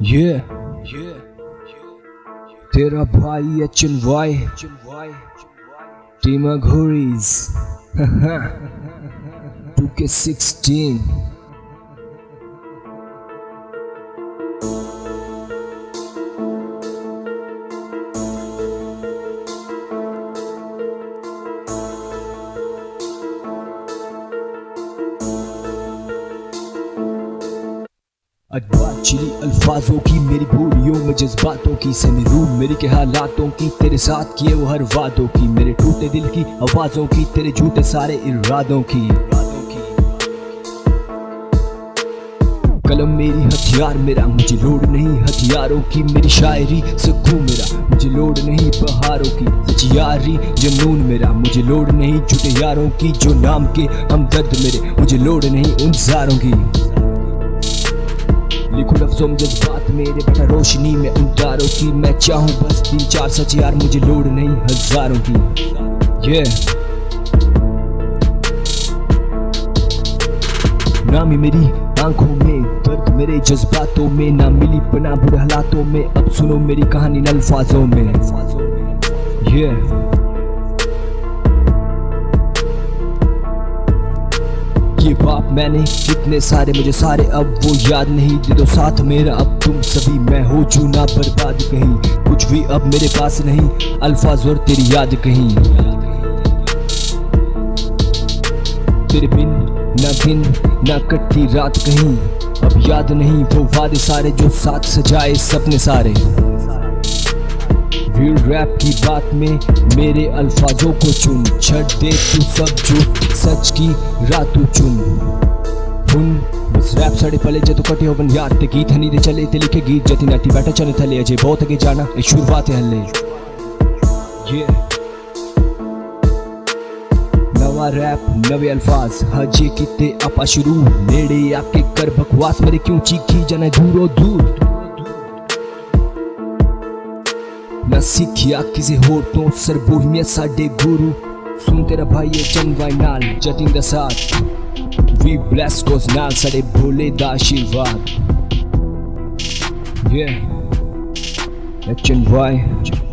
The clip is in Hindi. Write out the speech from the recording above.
Yeah, तेरा भाई HNY टीम घोरीज 2K16 अडवार चिली अल्फाजों की मेरी बोलियों में जज्बातों की समीरूम मेरी के हालातों की तेरे साथ किए वो हर वादों की मेरे टूटे दिल की आवाजों की तेरे झूठे सारे इरादों की कलम मेरी हथियार मेरा मुझे लोड नहीं हथियारों की मेरी शायरी सुकून मेरा मुझे लोड नहीं बहारों की सच्ची यारी जुनून मेरा मुझे लोड नहीं झूठे यारों की जो नाम के हमदर्द मेरे मुझे लोड नहीं उन जारों की लिखूं लफ्जों में जज्बात मेरे बेटा रोशनी में उन तारों की मैं चाहूं बस 3-4 सच यार मुझे लोड नहीं हजारों की नामी मेरी आंखों में दर्द मेरे जज्बातों में ना मिली पना बुरे हालातों में अब सुनो मेरी कहानी इन अल्फाजों में ये बाप मैंने कितने सारे मुझे सारे अब वो याद नहीं दे दो साथ मेरा अब तुम सभी मैं हो चूना बर्बाद कहीं कुछ भी अब मेरे पास नहीं अल्फाज और तेरी याद कहीं तेरे बिन ना दिन ना कटती रात कहीं अब याद नहीं वो वादे सारे जो साथ सजाए सपने सारे रियल रैप की बात में मेरे अल्फाजों को चुन छड़ दे तू सब जो सच की रात चुन बस रैप साढ़े पले जतो कटे होवन यार ते गीत हनी दे चले ते लिखे गीत जति नाटी बैठा चले थले अजे बहुत अगे जाना ए शुरुआत है हल्ले नवा रैप नवे अल्फाज हजे किते आपा शुरू नेड़े आके कर बकवास मेरे क्यों चीखी जाना दूरों दूर ना सीखिया किसी होर तो सर बोहिया साडे गुरु सुन तेरा भाई HNY नाल जतिन दा साथ वी ब्लेस कोस नाल साडे भोले दा आशीर्वाद HNY